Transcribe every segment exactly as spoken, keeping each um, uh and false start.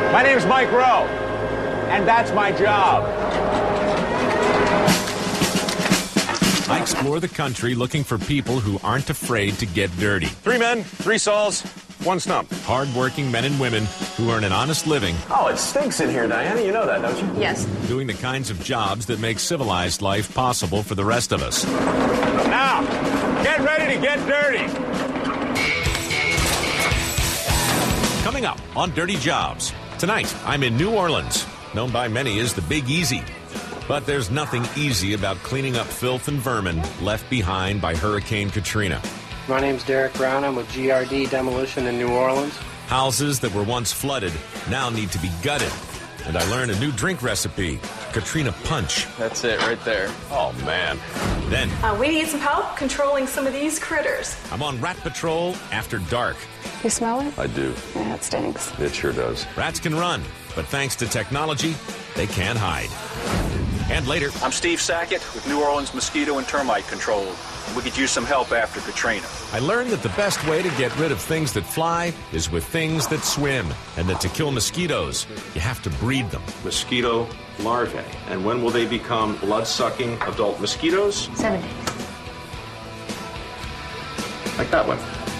My name's Mike Rowe, and that's my job. I explore the country looking for people who aren't afraid to get dirty. Three men, three sols, one stump. Hard-working men and women who earn an honest living. Oh, it stinks in here, Diana. You know that, don't you? Yes. Doing the kinds of jobs that make civilized life possible for the rest of us. Now, get ready to get dirty. Coming up on Dirty Jobs. Tonight, I'm in New Orleans, known by many as the Big Easy. But there's nothing easy about cleaning up filth and vermin left behind by Hurricane Katrina. My name's Derek Brown. I'm with G R D Demolition in New Orleans. Houses that were once flooded now need to be gutted. And I learned a new drink recipe, Katrina Punch. That's it right there. Oh, man. Then, Uh, we need some help controlling some of these critters. I'm on Rat Patrol after dark. You smell it? I do. Yeah, it stinks. It sure does. Rats can run, but thanks to technology, they can't hide. And later, I'm Steve Sackett with New Orleans Mosquito and Termite Control. We could use some help after Katrina. I learned that the best way to get rid of things that fly is with things that swim, and that to kill mosquitoes, you have to breed them. Mosquito larvae. And when will they become blood-sucking adult mosquitoes? Seven days. Like that one.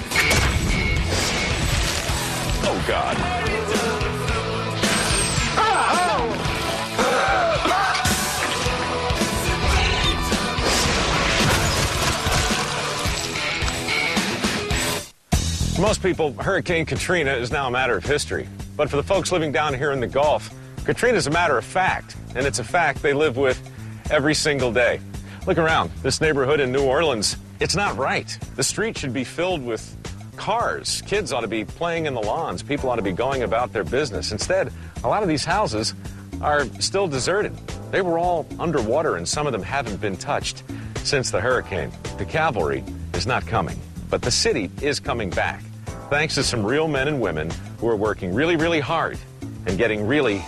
Oh, God. For most people, Hurricane Katrina is now a matter of history. But for the folks living down here in the Gulf, Katrina is a matter of fact, and it's a fact they live with every single day. Look around. This neighborhood in New Orleans, it's not right. The street should be filled with cars. Kids ought to be playing in the lawns. People ought to be going about their business. Instead, a lot of these houses are still deserted. They were all underwater, and some of them haven't been touched since the hurricane. The cavalry is not coming, but the city is coming back, thanks to some real men and women who are working really, really hard and getting really,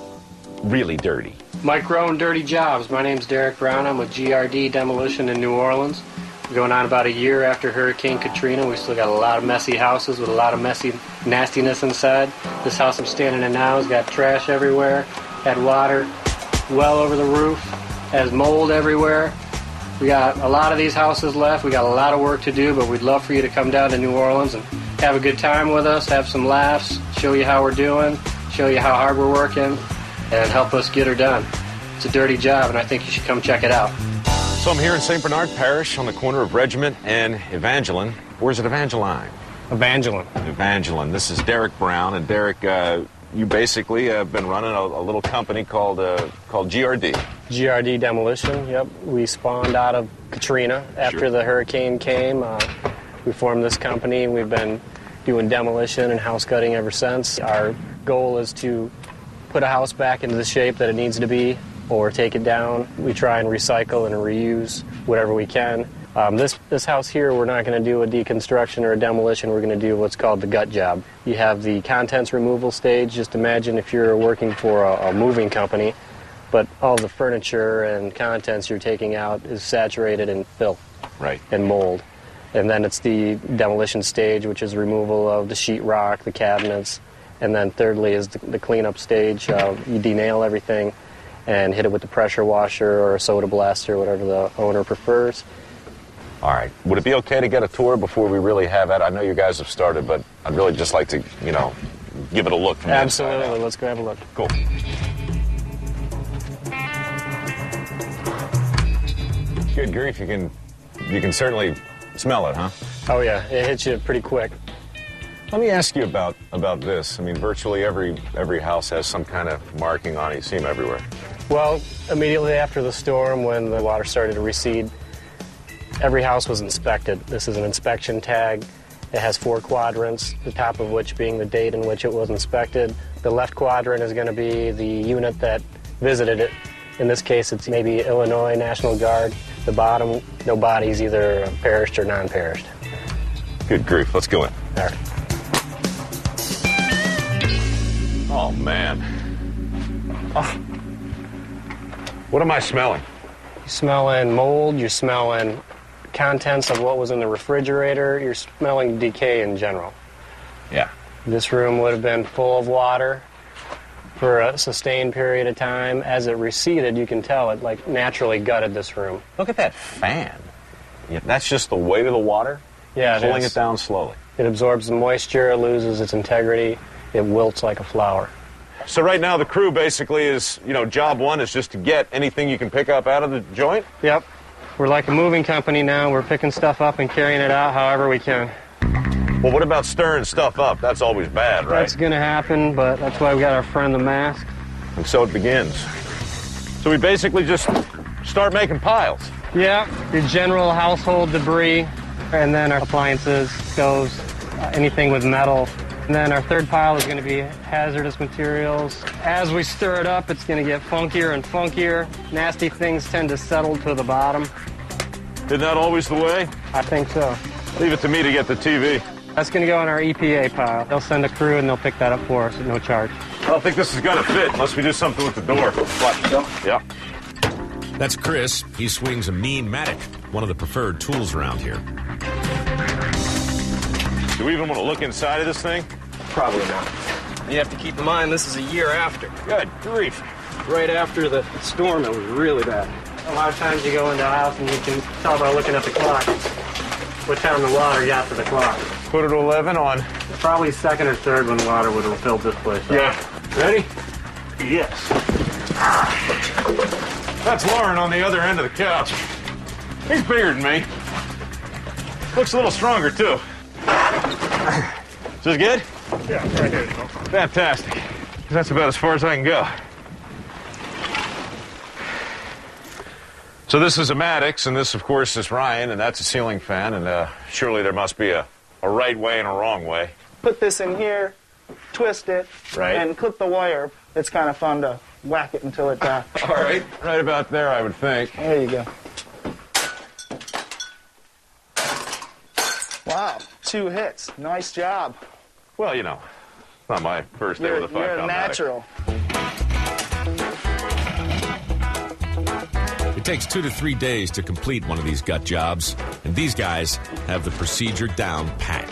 really dirty. Mike Rowe and Dirty Jobs. My name's Derek Brown. I'm with G R D Demolition in New Orleans. We're going on about a year after Hurricane Katrina. We still got a lot of messy houses with a lot of messy nastiness inside. This house I'm standing in now has got trash everywhere, had water well over the roof, has mold everywhere. We got a lot of these houses left. We got a lot of work to do, but we'd love for you to come down to New Orleans and have a good time with us, have some laughs, show you how we're doing, show you how hard we're working, and help us get her done. It's a dirty job, and I think you should come check it out. So I'm here in Saint Bernard Parish on the corner of Regiment and Evangeline. Or is it Evangeline? Evangeline. Evangeline. This is Derek Brown, and Derek, uh, you basically have been running a, a little company called uh, called G R D. G R D Demolition, yep. We spawned out of Katrina after Sure. the hurricane came. Uh, we formed this company, and we've been doing demolition and house gutting ever since. Our goal is to put a house back into the shape that it needs to be, or take it down. We try and recycle and reuse whatever we can. Um, this this house here, we're not going to do a deconstruction or a demolition. We're going to do what's called the gut job. You have the contents removal stage. Just imagine if you're working for a, a moving company, but all the furniture and contents you're taking out is saturated in filth Right. and mold. And then it's the demolition stage, which is removal of the sheetrock, the cabinets. And then thirdly is the, the cleanup stage. Uh, you denail everything and hit it with the pressure washer or a soda blaster, whatever the owner prefers. All right. Would it be okay to get a tour before we really have that? I know you guys have started, but I'd really just like to, you know, give it a look from the inside out. Absolutely. Let's go have a look. Cool. Good grief, you can you can certainly smell it, huh? Oh, yeah. It hits you pretty quick. Let me ask you about about this. I mean, virtually every every house has some kind of marking on it. You see them everywhere. Well, immediately after the storm, when the water started to recede, every house was inspected. This is an inspection tag. It has four quadrants, the top of which being the date in which it was inspected. The left quadrant is going to be the unit that visited it. In this case, it's maybe Illinois National Guard. The bottom, no bodies, either perished or non-perished. Good grief. Let's go in. All right. Oh, man. Oh. What am I smelling? You're smelling mold, you're smelling contents of what was in the refrigerator, you're smelling decay in general. Yeah. This room would have been full of water. for a sustained period of time. As it receded, you can tell it like naturally gutted this room. Look at that fan. Yeah, that's just the weight of the water Yeah, it pulling is. it down slowly. It absorbs the moisture, it loses its integrity, it wilts like a flower. So right now the crew basically is, you know, job one is just to get anything you can pick up out of the joint? Yep. We're like a moving company now. We're picking stuff up and carrying it out however we can. Well, what about stirring stuff up? That's always bad, right? That's going to happen, but that's why we got our friend the mask. And so it begins. So we basically just start making piles. Yeah, your general household debris, and then our appliances, stoves, uh, anything with metal. And then our third pile is going to be hazardous materials. As we stir it up, it's going to get funkier and funkier. Nasty things tend to settle to the bottom. Isn't that always the way? I think so. Leave it to me to get the T V. That's going to go in our E P A pile. They'll send a crew and they'll pick that up for us at no charge. I don't think this is going to fit unless we do something with the door. What? Yeah. That's Chris. He swings a mean Matic, one of the preferred tools around here. Do we even want to look inside of this thing? Probably not. You have to keep in mind this is a year after. Good grief. Right after the storm, it was really bad. A lot of times you go into a house and you can tell by looking at the clock what time the water got to the clock. Put it eleven on. Probably second or third when water would have filled this place up. Yeah. Ready? Yes. That's Lauren on the other end of the couch. He's bigger than me. Looks a little stronger, too. Is this good? Yeah, right here. Fantastic. That's about as far as I can go. So this is a Maddox, and this, of course, is Ryan, and that's a ceiling fan, and uh, surely there must be a, a right way and a wrong way. Put this in here, twist it, Right. and clip the wire. It's kind of fun to whack it until it uh, All right. Right about there, I would think. There you go. Wow, two hits. Nice job. Well, you know, it's not my first day You're, with a five you're a pound Maddox. natural. It takes two to three days to complete one of these gut jobs, and these guys have the procedure down pat.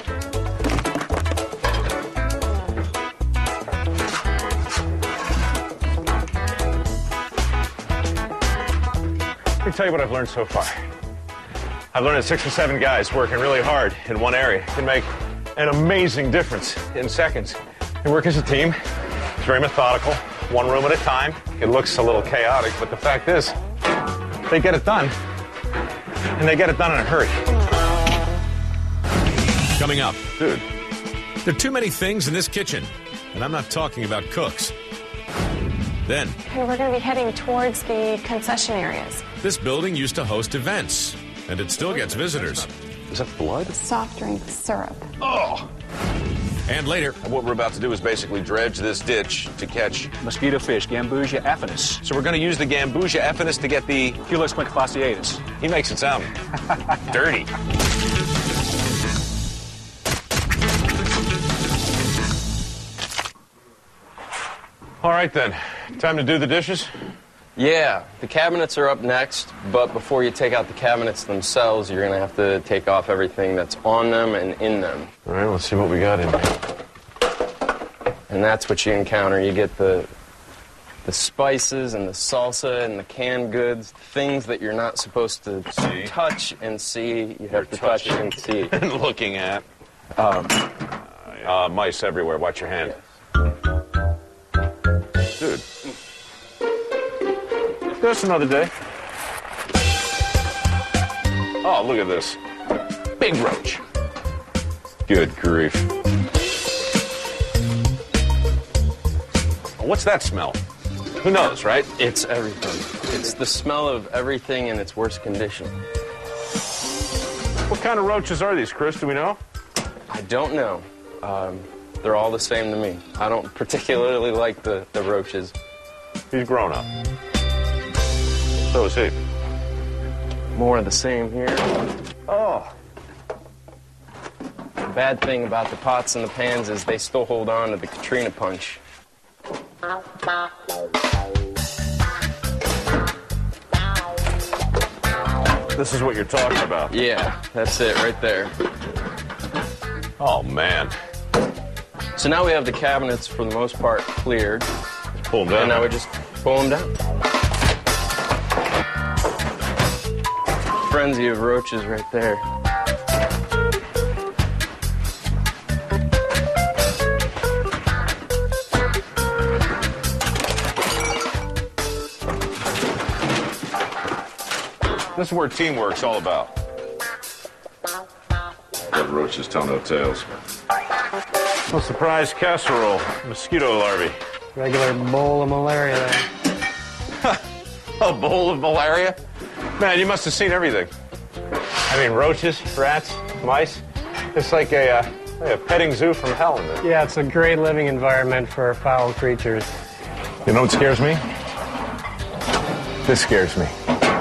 Let me tell you what I've learned so far. I've learned that six or seven guys working really hard in one area can make an amazing difference in seconds. They work as a team. It's very methodical, one room at a time. It looks a little chaotic, but the fact is, they get it done, and they get it done in a hurry. Coming up, Dude, there are too many things in this kitchen, and I'm not talking about cooks. Then, Okay, we're going to be heading towards the concession areas. this building used to host events, and it still gets visitors. is that blood? Soft drink syrup. And later, And what we're about to do is basically dredge this ditch to catch. Mosquito fish, Gambusia affinis. So we're going to use the Gambusia affinis to get the. Helix quinquefasciatus. He makes it sound dirty. All right, then. Time to do the dishes? Yeah, the cabinets are up next, but before you take out the cabinets themselves, you're going to have to take off everything that's on them and in them. All right, let's see what we got in here. And that's what you encounter. You get the the spices and the salsa and the canned goods, things that you're not supposed to See. touch and see. You have You're to touch touching. and see. And looking at. Um, uh, mice everywhere. Watch your hand. Dude. Just another day. Oh, look at this. Big roach. Good grief. What's that smell? Who knows, right? It's everything. It's the smell of everything in its worst condition. What kind of roaches are these, Chris? Do we know? I don't know. Um, they're all the same to me. I don't particularly like the, the roaches. He's grown up. So is he. More of the same here. Oh. The bad thing about the pots and the pans is they still hold on to the Katrina punch. This is what you're talking about. Yeah, that's it right there. Oh, man. So now we have the cabinets for the most part cleared. pull them down. And now we just pull them down. Frenzy of roaches right there. This is where teamwork's all about. Let roaches tell no tales. No surprise casserole, mosquito larvae. Regular bowl of malaria there. A bowl of malaria? Man, you must have seen everything. I mean, roaches, rats, mice. It's like a, uh, like a petting zoo from hell in there. Yeah, it's a great living environment for foul creatures. You know what scares me? This scares me.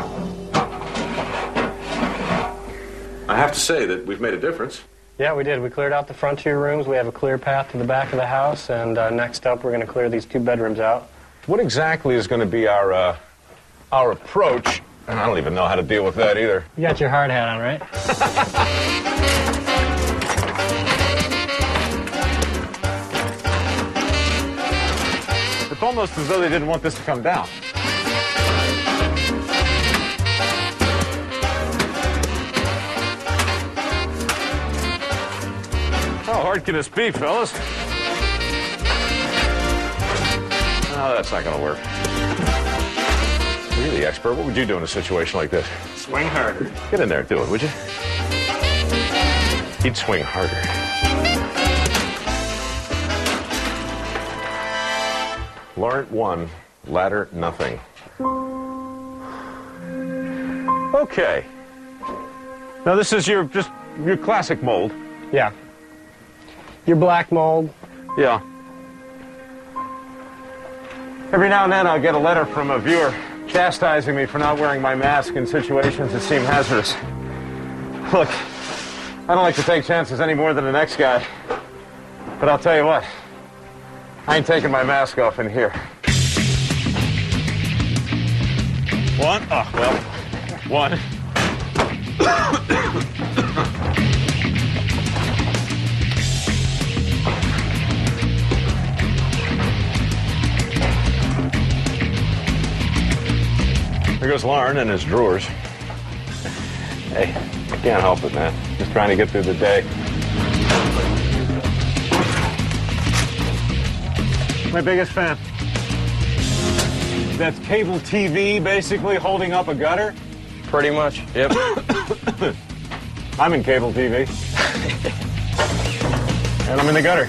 I have to say that we've made a difference. Yeah, we did. We cleared out the front two rooms. We have a clear path to the back of the house, and uh, next up we're going to clear these two bedrooms out. What exactly is going to be our uh, our approach? And I don't even know how to deal with that either. You got your hard hat on, right? It's almost as though they didn't want this to come down. How hard can this be, fellas? Oh, that's not going to work. You're the expert. What would you do in a situation like this? Swing harder. Get in there, do it, would you? He'd swing harder. Laurent one, ladder nothing. Okay. Now this is your just your classic mold. Yeah. Your black mold. Yeah. Every now and then I'll get a letter from a viewer chastising me for not wearing my mask in situations that seem hazardous. Look, I don't like to take chances any more than the next guy. But I'll tell you what, I ain't taking my mask off in here. One? Oh, well, one. There goes Lauren and his drawers. Hey, I can't help it, man. Just trying to get through the day. My biggest fan. That's cable T V basically holding up a gutter? Pretty much, yep. I'm in cable T V. And I'm in the gutter.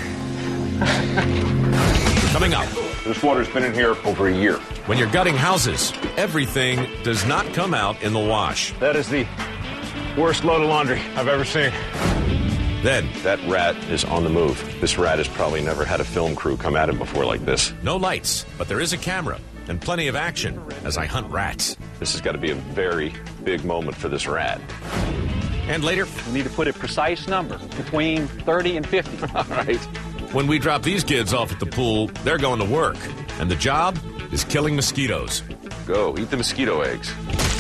Coming up. This water's been in here over a year. When you're gutting houses, everything does not come out in the wash. That is the worst load of laundry I've ever seen. Then, that rat is on the move. This rat has probably never had a film crew come at him before like this. no lights, but there is a camera and plenty of action as I hunt rats. This has got to be a very big moment for this rat. And later, We need to put a precise number, between thirty and fifty. All right. when we drop these kids off at the pool, they're going to work. And the job is killing mosquitoes. Go, eat the mosquito eggs.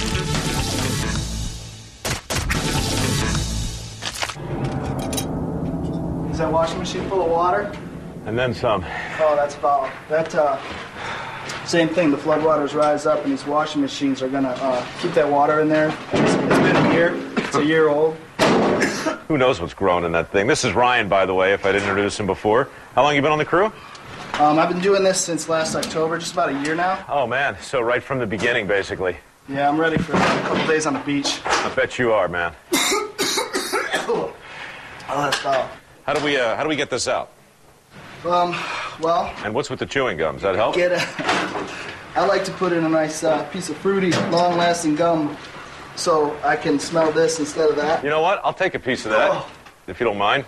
Is that washing machine full of water? And then some. Oh, that's foul. That, uh, same thing. The floodwaters rise up, and these washing machines are going to uh, keep that water in there. It's, it's been a year. It's a year old. Who knows what's growing in that thing? This is Ryan, by the way, if I didn't introduce him before. How long you been on the crew? Um, I've been doing this since last October, just about a year now. Oh, man. So right from the beginning, basically. Yeah, I'm ready for a couple days on the beach. I bet you are, man. Oh, that's foul. How do we, uh, how do we get this out? Um, well... And what's with the chewing gum? Does that help? Get a, I like to put in a nice uh, piece of fruity, long-lasting gum so I can smell this instead of that. You know what? I'll take a piece of that, oh. if you don't mind.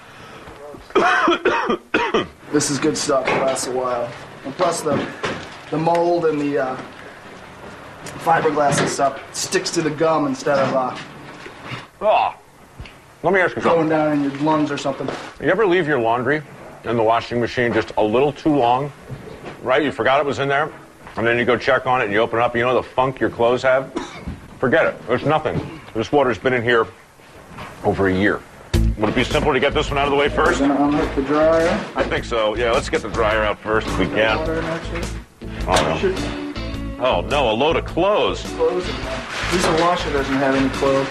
This is good stuff. It lasts a while. And plus the the mold and the uh, fiberglass and stuff sticks to the gum instead of uh, Oh. Let me ask you going something. down in your lungs or something. You ever leave your laundry in the washing machine just a little too long? Right? You forgot it was in there, and then you go check on it and you open it up, you know the funk your clothes have? Forget it. There's nothing. This water's been in here over a year. Would it be simpler to get this one out of the way first? We're gonna unhook the dryer. I think so. Yeah, let's get the dryer out first if we can. Water in there, too. Oh, no. Should Oh, no, a load of clothes. close it. At least the washer doesn't have any clothes.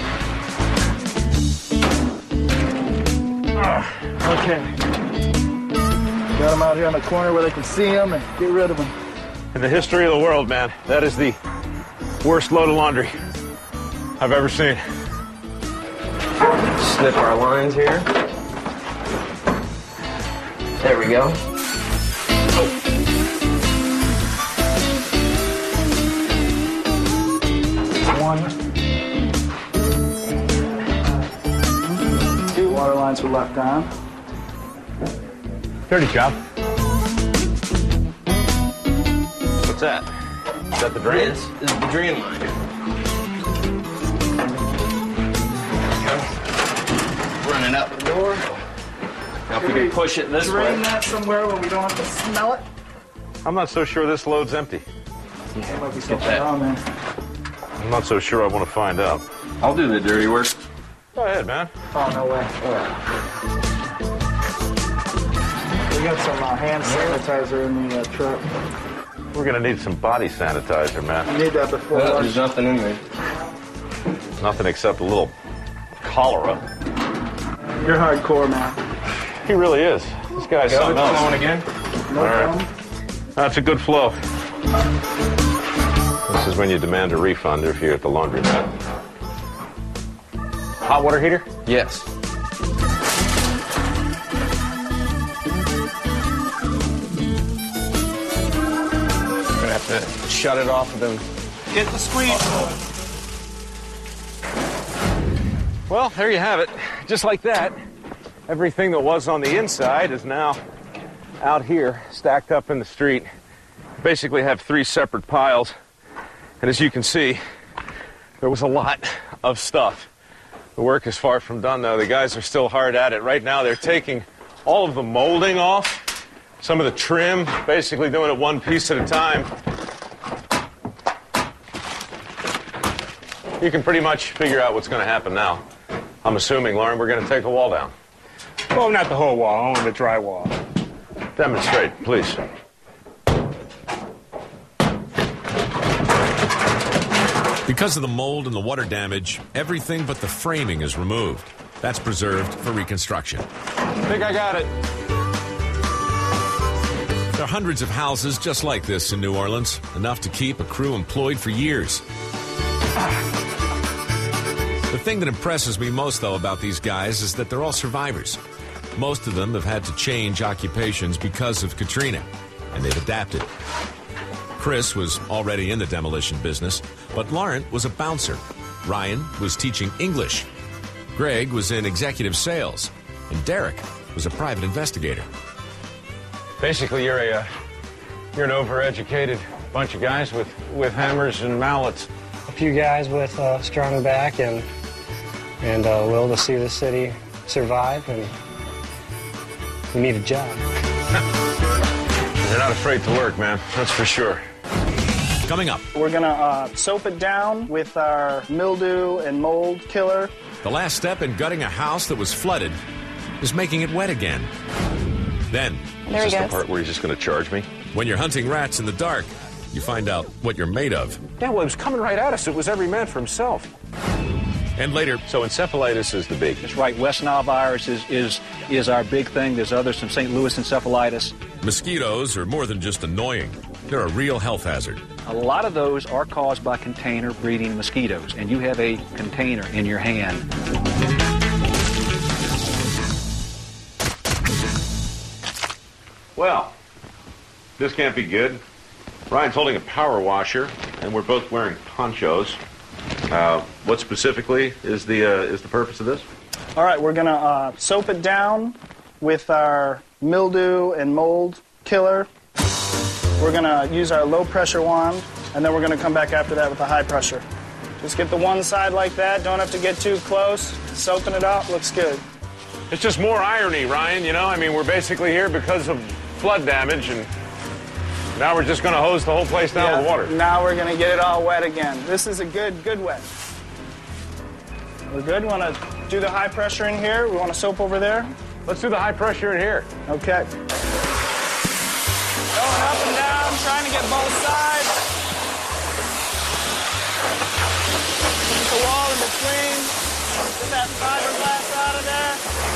Ah, okay. Got them out here on the corner where they can see them and get rid of them. In the history of the world, man, that is the worst load of laundry I've ever seen. Snip our lines here. There we go. One. Two. Water lines were left on. Dirty job. What's that? Is that the drain? This is the drain line. Running out the door. Now if we can push it this way. Drain that somewhere where we don't have to smell it. I'm not so sure this load's empty. There might be Get something that. on there. I'm not so sure I want to find out. I'll do the dirty work. Go ahead, man. Oh, no way. We got some uh, hand sanitizer in the uh, truck. We're going to need some body sanitizer, man. You need that before Well, lunch. there's nothing in there. Nothing except a little cholera. You're hardcore, man. He really is. This guy's Got something it else. flowing again? No All right. problem. That's a good flow. This is when you demand a refund if you're at the laundromat. Hot water heater? Yes. We're gonna have to shut it off of them. Get the squeeze. Well, there you have it. Just like that, everything that was on the inside is now out here, stacked up in the street. Basically have three separate piles. And as you can see, there was a lot of stuff. The work is far from done, though. The guys are still hard at it. Right now, they're taking all of the molding off, some of the trim, basically doing it one piece at a time. You can pretty much figure out what's going to happen now. I'm assuming, Lauren, we're going to take a wall down. Well, not the whole wall, only the drywall. Demonstrate, please. Because of the mold and the water damage, everything but the framing is removed. That's preserved for reconstruction. I think I got it. There are hundreds of houses just like this in New Orleans, enough to keep a crew employed for years. The thing that impresses me most, though, about these guys is that they're all survivors. Most of them have had to change occupations because of Katrina, and they've adapted. Chris was already in the demolition business, but Laurent was a bouncer. Ryan was teaching English. Greg was in executive sales, and Derek was a private investigator. Basically, you're a uh, you're an overeducated bunch of guys with, with hammers and mallets. A few guys with a strong back and and uh, will to see the city survive, and we need a job. You're not afraid to work, man. That's for sure. Coming up, We're gonna uh, soap it down with our mildew and mold killer. the last step in gutting a house that was flooded is making it wet again. Then, There Is he this the goes. part where he's just going to charge me? when you're hunting rats in the dark, you find out what you're made of. Yeah, well, it was coming right at us. It was every man for himself. And later, So encephalitis is the big. That's right. West Nile virus is, is, is our big thing. There's others, some Saint Louis encephalitis. mosquitoes are more than just annoying. They're a real health hazard. A lot of those are caused by container breeding mosquitoes, and you have a container in your hand. Well, this can't be good. Ryan's holding a power washer, and we're both wearing ponchos. Uh, what specifically is the uh, is the purpose of this? All right, we're gonna uh, soap it down with our mildew and mold killer. We're gonna use our low pressure wand, and then we're gonna come back after that with the high pressure. Just get the one side like that. Don't have to get too close. Soaping it up looks good. It's just more irony, Ryan. You know, I mean, we're basically here because of flood damage, and now we're just going to hose the whole place down with water. Now we're gonna get it all wet again. This is a good, good wet. We're good. Want to do the high pressure in here. We want a soap over there. Let's do the high pressure in here. Okay. Going up and down, trying to get both sides. Put the wall in between. Get that fiberglass out of there.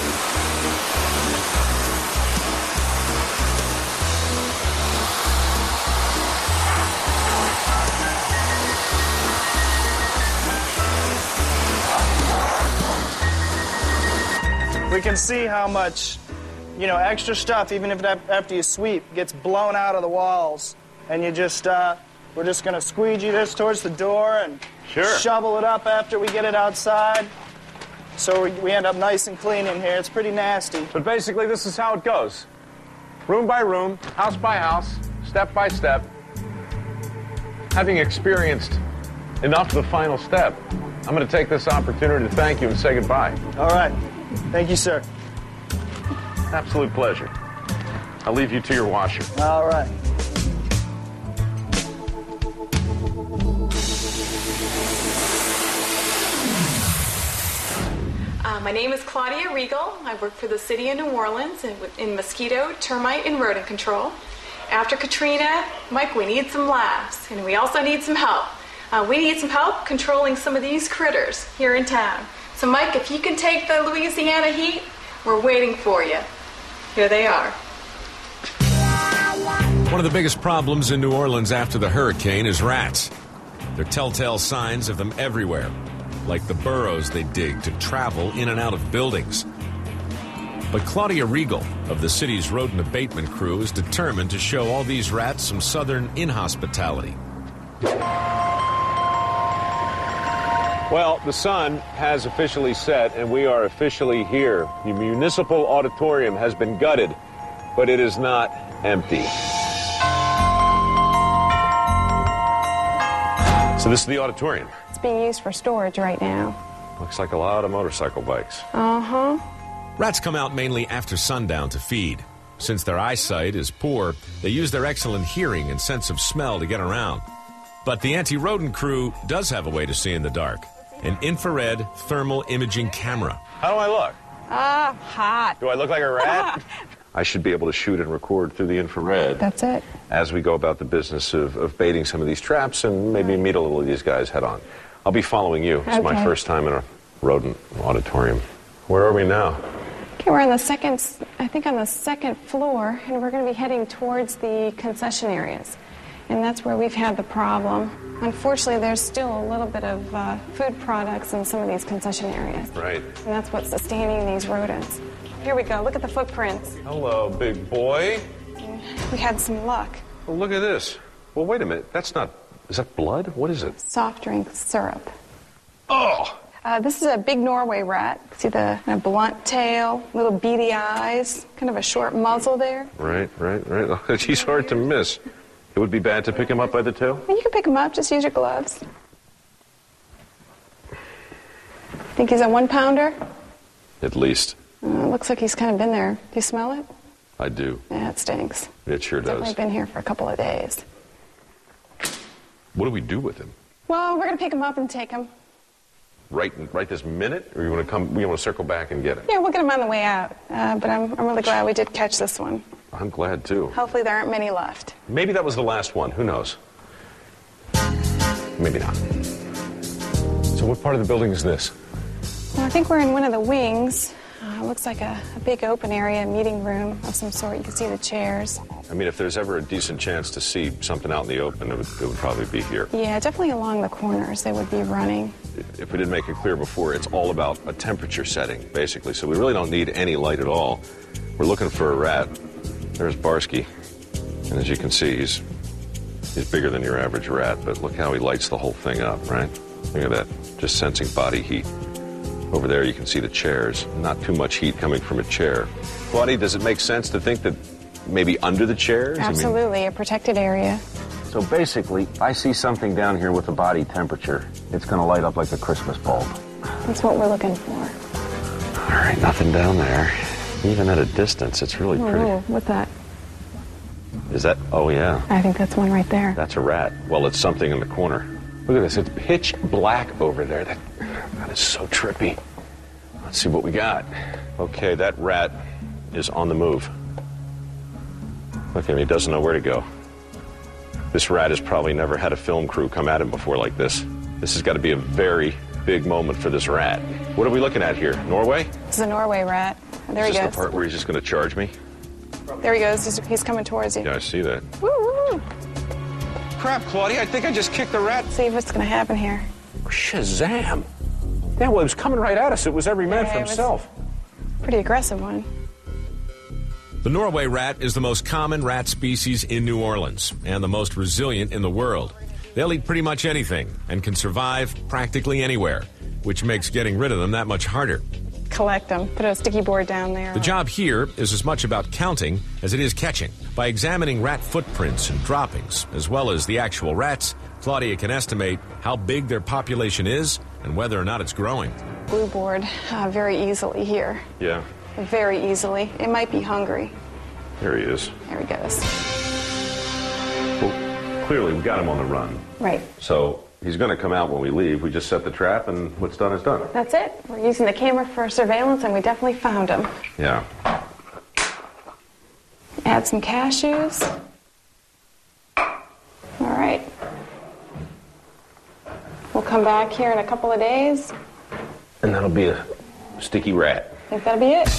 We can see how much, you know, extra stuff, even if that, after you sweep, gets blown out of the walls. And you just, uh, we're just going to squeegee this towards the door and sure. shovel it up after we get it outside. So we, we end up nice and clean in here. It's pretty nasty. But basically, this is how it goes. Room by room, house by house, step by step. Having experienced enough of the final step, I'm going to take this opportunity to thank you and say goodbye. All right. Thank you, sir. Absolute pleasure. I'll leave you to your washer. All right. Uh, my name is Claudia Regal. I work for the city of New Orleans in, in mosquito, termite, and rodent control. After Katrina, Mike, we need some laughs, and we also need some help. Uh, we need some help controlling some of these critters here in town. So, Mike, if you can take the Louisiana heat, we're waiting for you. Here they are. One of the biggest problems in New Orleans after the hurricane is rats. There are telltale signs of them everywhere, like the burrows they dig to travel in and out of buildings. But Claudia Regal of the city's rodent abatement crew is determined to show all these rats some southern inhospitality. Well, the sun has officially set, and we are officially here. The municipal auditorium has been gutted, but it is not empty. So this is the auditorium. It's being used for storage right now. Looks like a lot of motorcycle bikes. Uh-huh. Rats come out mainly after sundown to feed. Since their eyesight is poor, they use their excellent hearing and sense of smell to get around. But the anti-rodent crew does have a way to see in the dark. An infrared thermal imaging camera. How do I look? Ah, hot. Do I look like a rat? I should be able to shoot and record through the infrared. That's it. As we go about the business of, of baiting some of these traps and maybe meet a little of these guys head on. I'll be following you. It's Okay. my first time in a rodent auditorium. Where are we now? Okay, we're on the second, I think on the second floor, and we're going to be heading towards the concession areas. And that's where we've had the problem. Unfortunately, there's still a little bit of uh, food products in some of these concession areas. Right. And that's what's sustaining these rodents. Here we go. Look at the footprints. Hello, big boy. We had some luck. Well, look at this. Well, wait a minute. That's not... Is that blood? What is it? Soft drink syrup. Oh! Uh, this is a big Norway rat. See the kind of blunt tail, little beady eyes, kind of a short muzzle there. Right, right, right. He's hard to miss. It would be bad to pick him up by the tail? Well, you can pick him up. Just use your gloves. Think he's a one-pounder? At least. Uh, looks like he's kind of been there. Do you smell it? I do. Yeah, it stinks. It sure does. Definitely been here for a couple of days. What do we do with him? Well, we're going to pick him up and take him. Right, right this minute? Or you want to come? You want to circle back and get him? Yeah, we'll get him on the way out. Uh, but I'm, I'm really glad we did catch this one. I'm glad too. Hopefully there aren't many left. Maybe that was the last one. Who knows? Maybe not. So what part of the building is this? Well, I think we're in one of the wings. Uh, it looks like a, a big open area, a meeting room of some sort. You can see the chairs. I mean, if there's ever a decent chance to see something out in the open, it would, it would probably be here. Yeah, definitely along the corners they would be running. If we didn't make it clear before, it's all about a temperature setting, basically. So we really don't need any light at all. We're looking for a rat. There's Barsky. And as you can see, he's he's bigger than your average rat, but look how he lights the whole thing up, right? Look at that, just sensing body heat. Over there you can see the chairs. Not too much heat coming from a chair. Claudia, does it make sense to think that maybe under the chairs? Absolutely, I mean, a protected area. So basically, if I see something down here with a body temperature, it's going to light up like a Christmas bulb. That's what we're looking for. All right, nothing down there. Even at a distance, it's really Oh, pretty. no, what's that? Is that? Oh, yeah. I think that's one right there. That's a rat. Well, it's something in the corner. Look at this. It's pitch black over there. That, that is so trippy. Let's see what we got. Okay, that rat is on the move. Look at him, he doesn't know where to go. This rat has probably never had a film crew come at him before like this. This has got to be a very big moment for this rat. What are we looking at here? Norway? It's a Norway rat. There he Is this goes. the part where he's just going to charge me? There he goes. He's, he's coming towards you. Yeah, I see that. Woo, woo, woo. Crap, Claudia, I think I just kicked the rat. See what's going to happen here. Shazam! Yeah, well, it was coming right at us. It was every man Yeah, for it was- himself. Pretty aggressive one. The Norway rat is the most common rat species in New Orleans and the most resilient in the world. They'll eat pretty much anything and can survive practically anywhere, which makes getting rid of them that much harder. Collect them. Put a sticky board down there. The job here is as much about counting as it is catching. By examining rat footprints and droppings, as well as the actual rats, Claudia can estimate how big their population is and whether or not it's growing. Blue board uh, very easily here. Yeah, Very easily. It might be hungry. here he is. There he goes. Well, clearly, we got him on the run. Right. So he's going to come out when we leave. We just set the trap, and what's done is done. That's it. We're using the camera for surveillance, and we definitely found him. Yeah. Add some cashews. All right. We'll come back here in a couple of days. And that'll be a sticky rat. Think that'll be it?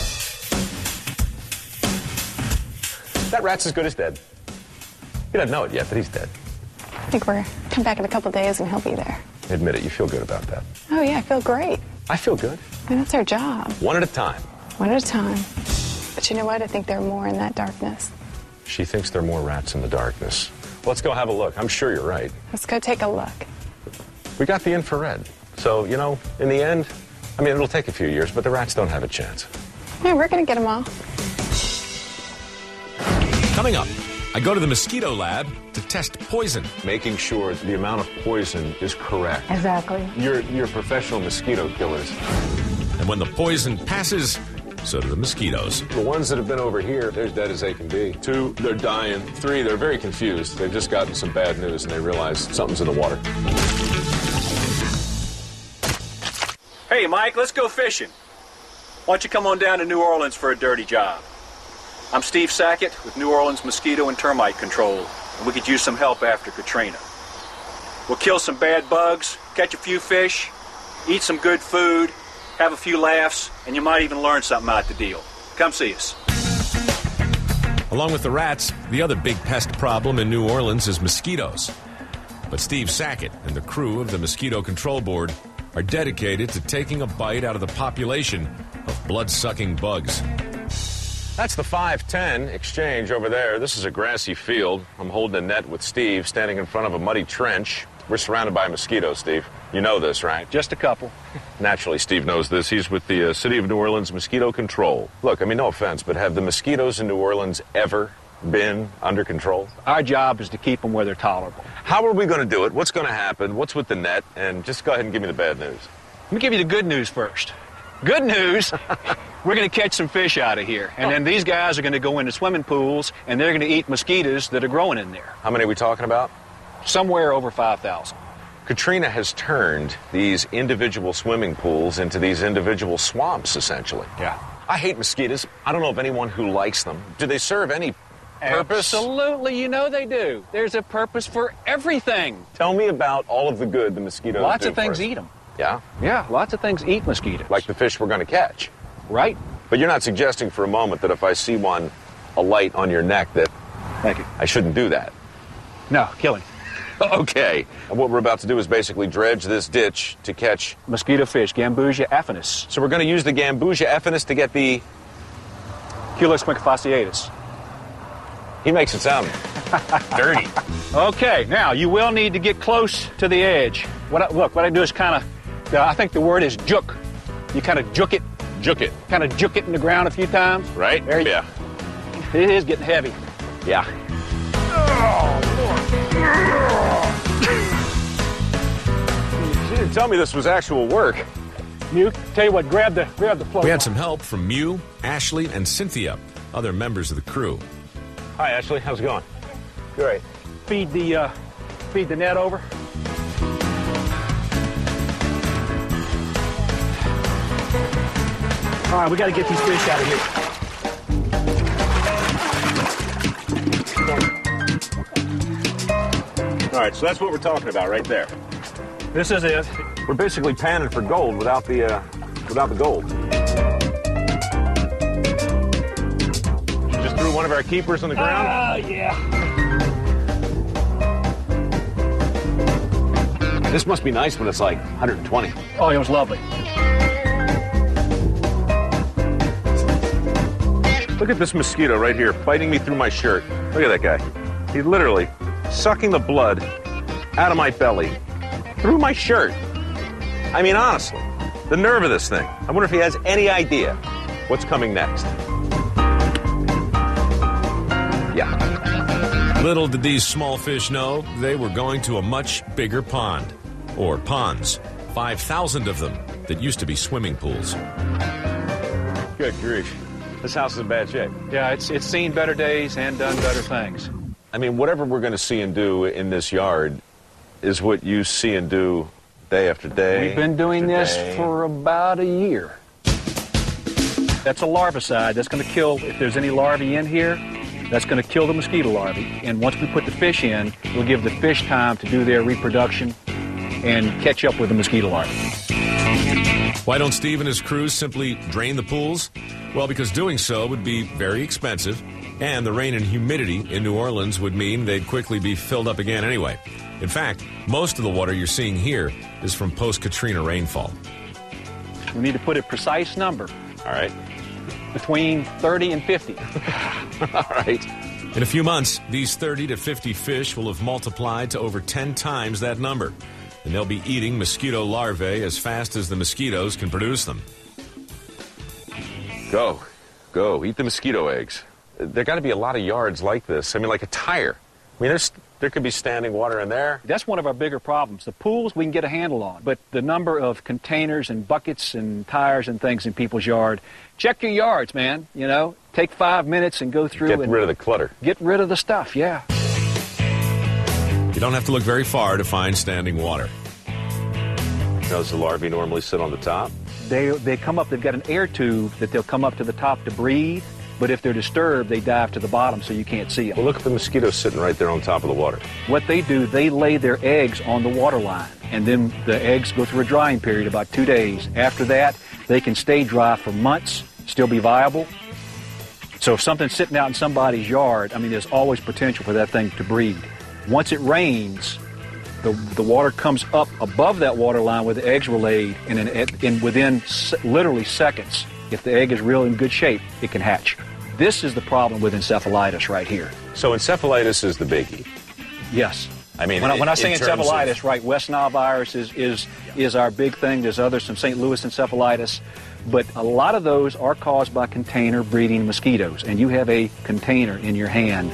That rat's as good as dead. He doesn't know it yet, but he's dead. I think we're come back in a couple of days, and he'll be there. Admit it, you feel good about that. Oh, yeah, I feel great. I feel good. I mean, that's our job. One at a time. One at a time. But you know what? I think there are more in that darkness. She thinks there are more rats in the darkness. Let's go have a look. I'm sure you're right. Let's go take a look. We got the infrared. So, you know, in the end, I mean, it'll take a few years, but the rats don't have a chance. Yeah, we're going to get them all. Coming up, I go to the mosquito lab to test poison. Making sure the amount of poison is correct. Exactly. You're, you're professional mosquito killers. And when the poison passes, so do the mosquitoes. The ones that have been over here, they're as dead as they can be. Two, they're dying. Three, they're very confused. They've just gotten some bad news and they realize something's in the water. Hey, Mike, let's go fishing. Why don't you come on down to New Orleans for a dirty job? I'm Steve Sackett with New Orleans Mosquito and Termite Control, and we could use some help after Katrina. We'll kill some bad bugs, catch a few fish, eat some good food, have a few laughs, and you might even learn something out the deal. Come see us. Along with the rats, the other big pest problem in New Orleans is mosquitoes. But Steve Sackett and the crew of the Mosquito Control Board are dedicated to taking a bite out of the population of blood-sucking bugs. That's the five ten exchange over there. This is a grassy field. I'm holding a net with Steve, standing in front of a muddy trench. We're surrounded by mosquitoes, Steve. You know this, right? Just a couple. Naturally, Steve knows this. He's with the uh, City of New Orleans Mosquito Control. Look, I mean, no offense, but have the mosquitoes in New Orleans ever been under control? Our job is to keep them where they're tolerable. How are we going to do it? What's going to happen? What's with the net? And just go ahead and give me the bad news. Let me give you the good news first. Good news, we're going to catch some fish out of here. And then these guys are going to go into swimming pools, and they're going to eat mosquitoes that are growing in there. How many are we talking about? Somewhere over five thousand. Katrina has turned these individual swimming pools into these individual swamps, essentially. Yeah. I hate mosquitoes. I don't know of anyone who likes them. Do they serve any purpose? Absolutely, you know they do. There's a purpose for everything. Tell me about all of the good the mosquitoes Lots do of things for us. eat them. Yeah? Yeah, lots of things eat mosquitoes. Like the fish we're going to catch. Right. But you're not suggesting for a moment that if I see one alight on your neck that Thank you. I shouldn't do that. No, kill him. Okay. And what we're about to do is basically dredge this ditch to catch Mosquito fish, Gambusia affinis. So we're going to use the Gambusia affinis to get the Culex quinquefasciatus. He makes it sound dirty. Okay, now you will need to get close to the edge. What I, look, what I do is kind of, uh, I think the word is juke. You kind of juke it. Juke it. Kind of juke it in the ground a few times. Right? There you Yeah. It is getting heavy. Yeah. You didn't tell me this was actual work. You tell you what, grab the grab the float. We had some help from Mew, Ashley, and Cynthia, other members of the crew. Hi, Ashley. How's it going? Great. Feed the uh, feed the net over. All right, we got to get these fish out of here. All right, so that's what we're talking about right there. This is it. We're basically panning for gold without the uh, without the gold. You just threw one of our keepers on the ground? Ah, uh, yeah. This must be nice when it's like one hundred twenty. Oh, it was lovely. Look at this mosquito right here biting me through my shirt. Look at that guy. He's literally sucking the blood out of my belly through my shirt. I mean, honestly, the nerve of this thing. I wonder if he has any idea what's coming next. Yeah. Little did these small fish know they were going to a much bigger pond. Or ponds. five thousand of them that used to be swimming pools. Good grief. This house is in bad shape. Yeah, it's it's seen better days and done better things. I mean, whatever we're going to see and do in this yard is what you see and do day after day. We've been doing this day. for about a year. That's a larvicide. That's going to kill, if there's any larvae in here, that's going to kill the mosquito larvae. And once we put the fish in, we'll give the fish time to do their reproduction and catch up with the mosquito larvae. Why don't Steve and his crew simply drain the pools? Well, because doing so would be very expensive, and the rain and humidity in New Orleans would mean they'd quickly be filled up again anyway. In fact, most of the water you're seeing here is from post-Katrina rainfall. We need to put a precise number. All right. Between thirty and fifty. All right. In a few months, these thirty to fifty fish will have multiplied to over ten times that number, and they'll be eating mosquito larvae as fast as the mosquitoes can produce them. Go. Go. Eat the mosquito eggs. There got to be a lot of yards like this. I mean, like a tire. I mean, there's, there could be standing water in there. That's one of our bigger problems. The pools we can get a handle on, but the number of containers and buckets and tires and things in people's yard, check your yards, man. You know, take five minutes and go through Get and rid of the clutter. Get rid of the stuff, yeah. You don't have to look very far to find standing water. Does the larvae normally sit on the top? They, they come up, they've got an air tube that they'll come up to the top to breathe, but if they're disturbed, they dive to the bottom so you can't see them. Well, look at the mosquitoes sitting right there on top of the water. What they do, they lay their eggs on the water line, and then the eggs go through a drying period, about two days. After that, they can stay dry for months, still be viable. So if something's sitting out in somebody's yard, I mean, there's always potential for that thing to breed. Once it rains, the, the water comes up above that water line where the eggs were laid, and in, in within se- literally seconds, if the egg is real in good shape, it can hatch. This is the problem with encephalitis right here. So encephalitis is the biggie. Yes. I mean, when I, when I in say encephalitis, of... right, West Nile virus is, is, is our big thing. There's others, some Saint Louis encephalitis. But a lot of those are caused by container breeding mosquitoes, and you have a container in your hand.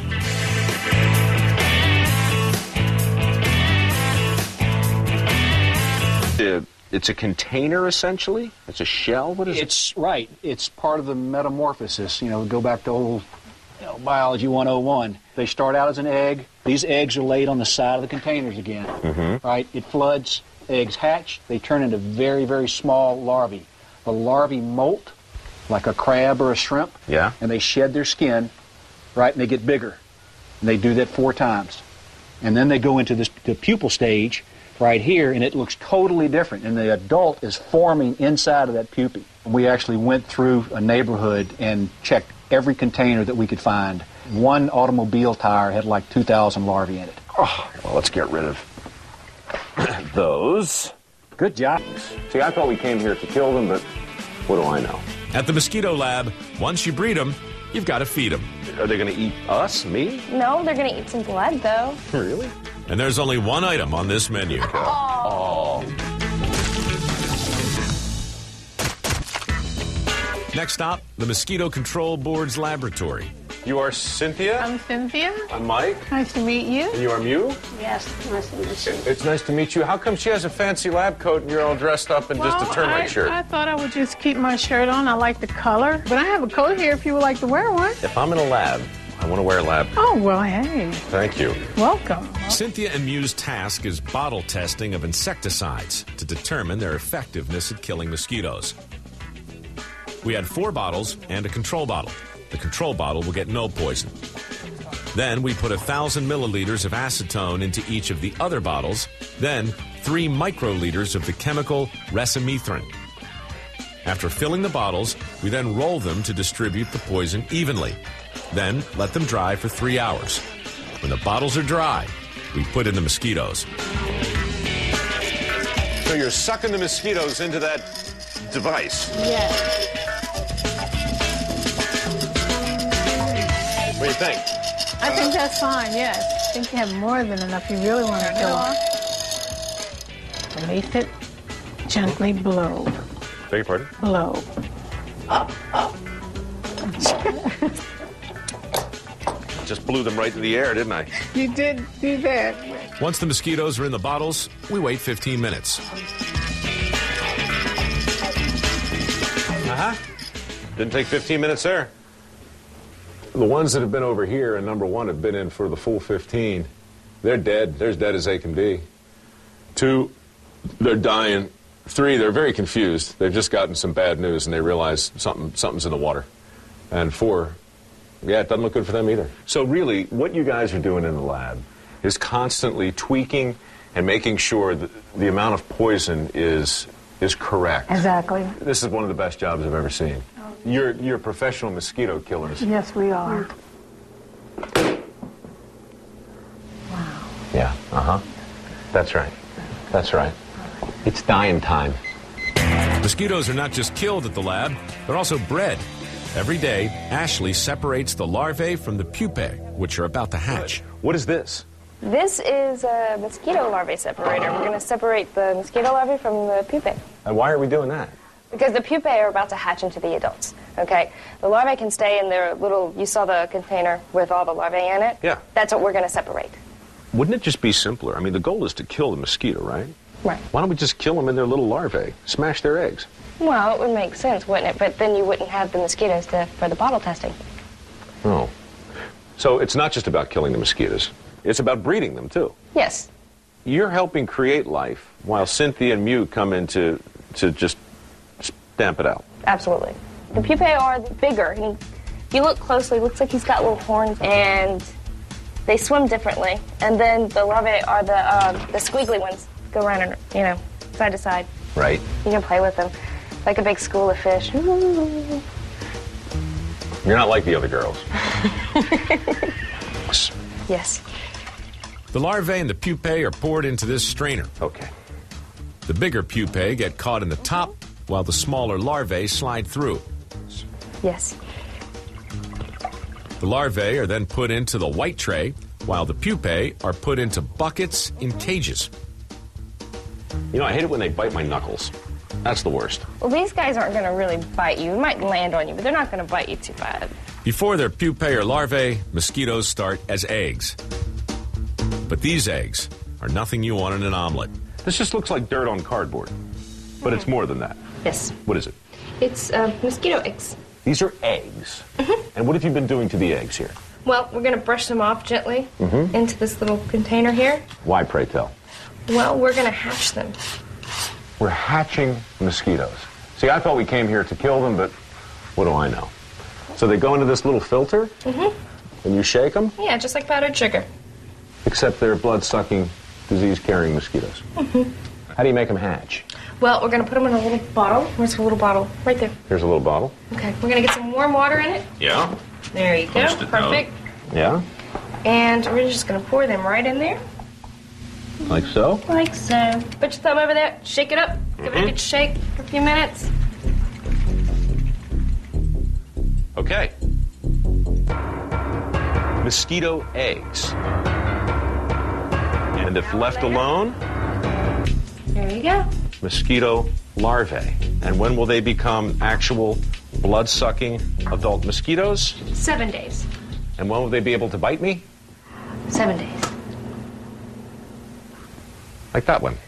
It's a container, essentially? It's a shell? What is it? It's right. It's part of the metamorphosis. You know, go back to old you know, Biology one oh one. They start out as an egg. These eggs are laid on the side of the containers again. Mm-hmm. Right? It floods. Eggs hatch. They turn into very, very small larvae. The larvae molt like a crab or a shrimp. Yeah. And they shed their skin, right? And they get bigger. And they do that four times. And then they go into this, the pupal stage right here, and it looks totally different. And the adult is forming inside of that pupae. We actually went through a neighborhood and checked every container that we could find. One automobile tire had like two thousand larvae in it. Oh, well, let's get rid of those. Good job. See, I thought we came here to kill them, but what do I know? At the Mosquito Lab, once you breed them, you've got to feed them. Are they going to eat us, me? No, they're going to eat some blood, though. Really? And there's only one item on this menu. Oh. Next stop, the Mosquito Control Board's laboratory. You are Cynthia? I'm Cynthia. I'm Mike. Nice to meet you. And you are Mew? Yes, nice to meet you. It's nice to meet you. How come she has a fancy lab coat and you're all dressed up in well, just a termite I, shirt? I thought I would just keep my shirt on. I like the color. But I have a coat here if you would like to wear one. If I'm in a lab, I want to wear a lab coat. Oh, well, hey. Thank you. Welcome. Cynthia and Mew's task is bottle testing of insecticides to determine their effectiveness at killing mosquitoes. We add four bottles and a control bottle. The control bottle will get no poison. Then we put one thousand milliliters of acetone into each of the other bottles, then three microliters of the chemical resimethrin. After filling the bottles, we then roll them to distribute the poison evenly. Then let them dry for three hours. When the bottles are dry, we put in the mosquitoes. So you're sucking the mosquitoes into that device. Yes. What do you think? I think that's fine, yes. I think you have more than enough. You really want to kill them. Release it. Gently blow. Beg your pardon? Blow. Just blew them right in the air, didn't I? You did do that. Once the mosquitoes are in the bottles, we wait fifteen minutes. Uh-huh. Didn't take fifteen minutes there. The ones that have been over here and number one have been in for the full fifteen. They're dead. They're as dead as they can be. Two, they're dying. Three, they're very confused. They've just gotten some bad news and they realize something something's in the water. And four, yeah, it doesn't look good for them either. So really, what you guys are doing in the lab is constantly tweaking and making sure that the amount of poison is is correct. Exactly. This is one of the best jobs I've ever seen. You're you're professional mosquito killers. Yes, we are. Wow. Yeah. Uh huh. That's right. That's right. It's dying time. Mosquitoes are not just killed at the lab, they're also bred. Every day, Ashley separates the larvae from the pupae, which are about to hatch. What is this? This is a mosquito larvae separator. We're going to separate the mosquito larvae from the pupae. And why are we doing that? Because the pupae are about to hatch into the adults, okay? The larvae can stay in their little, you saw the container with all the larvae in it? Yeah. That's what we're going to separate. Wouldn't it just be simpler? I mean, the goal is to kill the mosquito, right? Right. Why don't we just kill them in their little larvae? Smash their eggs. Well, it would make sense, wouldn't it? But then you wouldn't have the mosquitoes to, for the bottle testing. Oh. So it's not just about killing the mosquitoes. It's about breeding them, too. Yes. You're helping create life while Cynthia and Mew come in to, to just stamp it out. Absolutely. The pupae are bigger. And if you look closely, it looks like he's got little horns, and they swim differently. And then the larvae are the, um, the squiggly ones. Go around and, you know, side to side. Right. You can play with them. Like a big school of fish. You're not like the other girls. Yes. The larvae and the pupae are poured into this strainer. Okay. The bigger pupae get caught in the top, while the smaller larvae slide through. Yes. The larvae are then put into the white tray, while the pupae are put into buckets in cages. You know, I hate it when they bite my knuckles. That's the worst. Well, these guys aren't going to really bite you. They might land on you, but they're not going to bite you too bad. Before they're pupae or larvae, mosquitoes start as eggs. But these eggs are nothing you want in an omelet. This just looks like dirt on cardboard. But it's more than that. Yes. What is it? It's uh, mosquito eggs. These are eggs. Mm-hmm. And what have you been doing to the eggs here? Well, we're going to brush them off gently mm-hmm. into this little container here. Why, pray tell? Well, we're going to hatch them. We're hatching mosquitoes. See, I thought we came here to kill them, but what do I know? So they go into this little filter, mm-hmm. and you shake them? Yeah, just like powdered sugar. Except they're blood-sucking, disease-carrying mosquitoes. Mm-hmm. How do you make them hatch? Well, we're going to put them in a little bottle. Where's the little bottle? Right there. Here's a little bottle. Okay, we're going to get some warm water in it. Yeah. There you go. Perfect. Yeah. And we're just going to pour them right in there. Like so? Like so. Put your thumb over there. Shake it up. Give Mm-hmm. it a good shake for a few minutes. Okay. Mosquito eggs. And if left alone, there you go. mosquito larvae. And when will they become actual blood-sucking adult mosquitoes? Seven days. And when will they be able to bite me? Seven days. Like that one.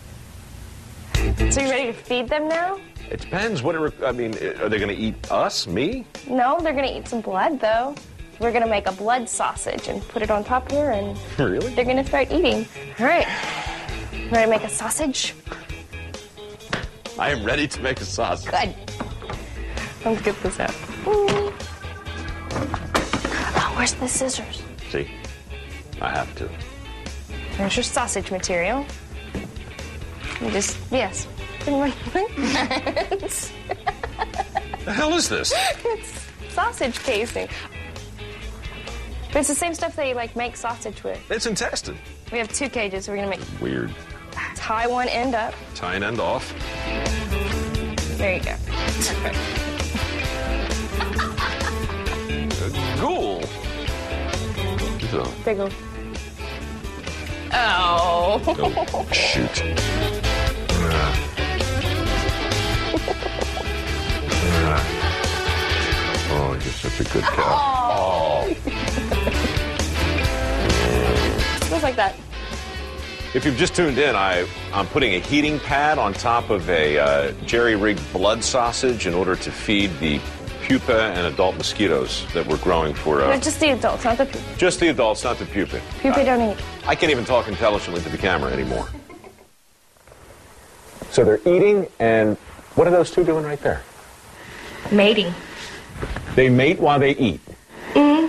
So you ready to feed them now? It depends. What it, I mean, are they going to eat us, me? No, they're going to eat some blood, though. We're going to make a blood sausage and put it on top here, and really? They're going to start eating. All right. Ready to make a sausage? I am ready to make a sausage. Good. Let's get this out. Oh, where's the scissors? See? I have to. There's your sausage material. You just, yes. The hell is this? It's sausage casing. But it's the same stuff that you like make sausage with. It's intestine. We have two cages. We're gonna make. Weird. Tie one end up. Tie an end off. There you go. Perfect. Ghoul. So. Big ol'. Oh. Oh, shoot. Uh. Uh. Oh, you're such a good cow. Oh. Smells like that. If you've just tuned in, I, I'm putting a heating pad on top of a uh, jerry-rigged blood sausage in order to feed the pupa and adult mosquitoes that we're growing for... Uh, no, just the adults, not the pupa. Just the adults, not the pupa. Pupa uh, don't eat. I can't even talk intelligently to the camera anymore. So they're eating, and what are those two doing right there? Mating. They mate while they eat. Mm.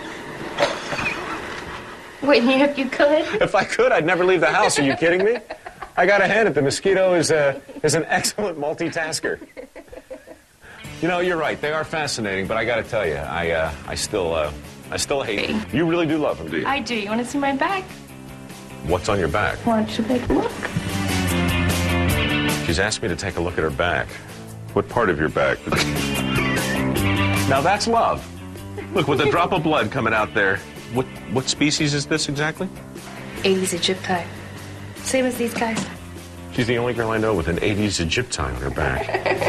Wouldn't you if you could? If I could, I'd never leave the house. Are you kidding me? I gotta hand it. The mosquito is, a, is an excellent multitasker. You know, you're right. They are fascinating, but I gotta tell you, I, uh, I still, uh, I still hate them. You really do love them, do you? I do. You want to see my back? What's on your back? Why don't you take a look? She's asked me to take a look at her back. What part of your back? Now that's love. Look, with a drop of blood coming out there. What what species is this exactly? eighties Egypti. Same as these guys. She's the only girl I know with an eighties Egypti on her back.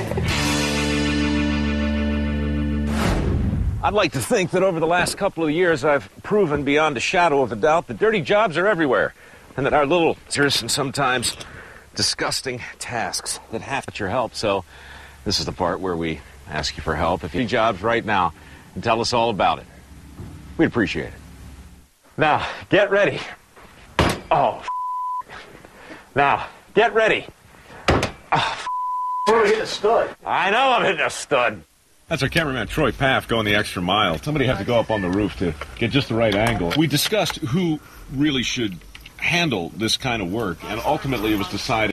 I'd like to think that over the last couple of years I've proven beyond a shadow of a doubt that dirty jobs are everywhere, and that our little, serious and sometimes disgusting tasks that have your help. So this is the part where we ask you for help. If you need jobs right now, and tell us all about it. We'd appreciate it. Now, get ready. Oh, f***. Now, get ready. Oh, We're hitting a stud. I know I'm hitting a stud. That's our cameraman, Troy Paff, going the extra mile. Somebody had to go up on the roof to get just the right angle. We discussed who really should handle this kind of work, and ultimately it was decided